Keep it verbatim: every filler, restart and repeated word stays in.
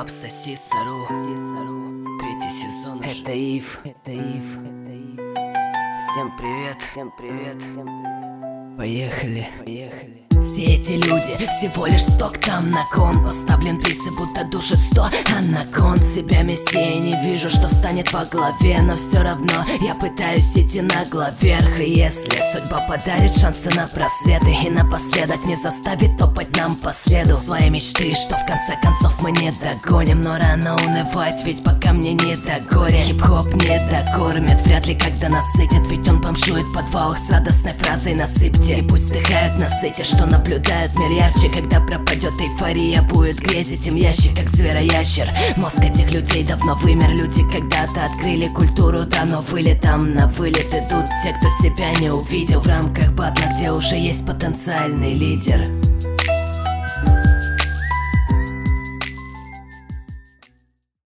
Обсоси сору. Третий сезон уже. Это Ив. Это Ив. Всем привет. Всем привет. Поехали. Поехали. Все эти люди, всего лишь сток там на кон. Поставлен приз и будто душит сто, а на кон себя мессия не вижу, что станет во главе. Но все равно я пытаюсь идти нагло вверх. И если судьба подарит шансы на просветы и напоследок не заставит топать нам по следу свои мечты, что в конце концов мы не догоним. Но рано унывать, ведь пока мне не до горя. Хип-хоп не докормит, вряд ли когда насытит, ведь он бомжует подвох с радостной фразой «насыпьте». И пусть вздыхают на сыте, что наблюдают мир ярче, когда пропадет эйфория, будет грезить им ящик, как звероящер. Мозг этих людей давно вымер. Люди когда-то открыли культуру, да, но вылетом на вылет идут те, кто себя не увидел в рамках батла, где уже есть потенциальный лидер.